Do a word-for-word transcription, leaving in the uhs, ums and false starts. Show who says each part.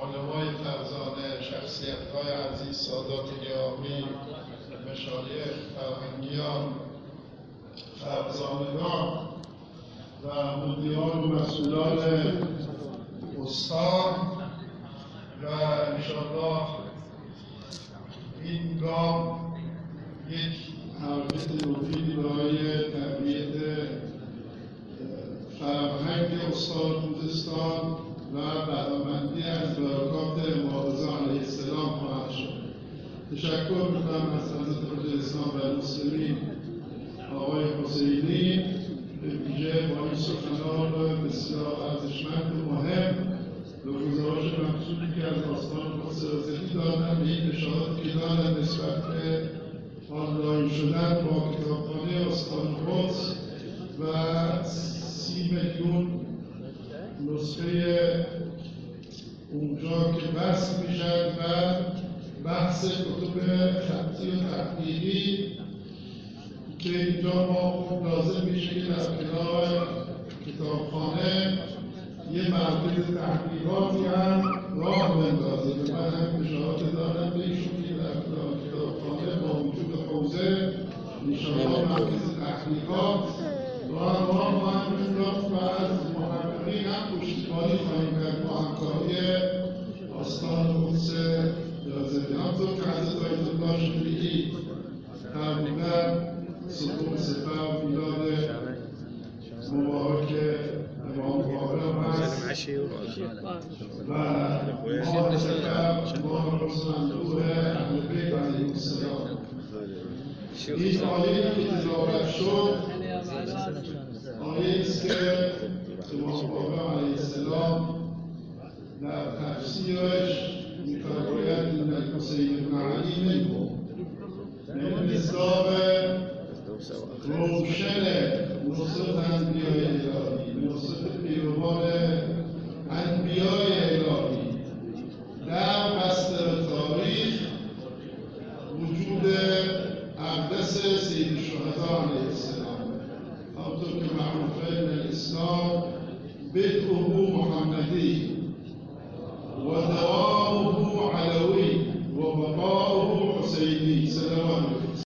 Speaker 1: علمای فرزانه، شخصیت‌های عزیز، سادات گرامی، مشایخ، فرهنگیان، فرزانگان و مدیران و مسئولان استان و انشاءالله این گام یک حرکت مفیدی برای تقویت فرهنگ استان خوزستان و بهره‌مندی از برکات معاذ علیه السلام خواهد شد. تشکر می‌کنم از حضرت حجه اسلام و المسلمین آقای حسینی به ویژه با این سخنان بسیار ارزشمند و مهم به گزارش مبسوطی که از آستان قدس رضوی دادن به این اشاراتی که دارن نسبت به آنلاین شدن با کتابخانه استان قدس و سی میلیون نسخه اونجا که بحث میشن و بحث کتب خطی و تحقیقی که اینجا ما خوب لازم میشه که در کنار کتابخانه یه مرکز تحقیقاتی هم راه بندازه. من هم اشارات دارم به ایشون که در کنار کتابخانه با وجود حوزه انشاءالله مرکز تحقیقات راه ما خواهند انداخت و از محققین هم پشتیبانی خواهیم کرد با همکاری آستان قدس رضوی. همطور که حضرت آیت الله شفیعی تقریبا ستون سپر میلاد مبارک امام باقر هست و ماه سپر ماه رسول اهل بیت علیهم السلام. این آیه‌ای که تلاوت شد آیه‌ای است که امام باقر علیه السلام در تفسیرش می‌فرماید ان الحسین بن علی منهم، یعنی مصداق روشن نصرت انبیاء الهی، نصرت پیروان انبیاء الهی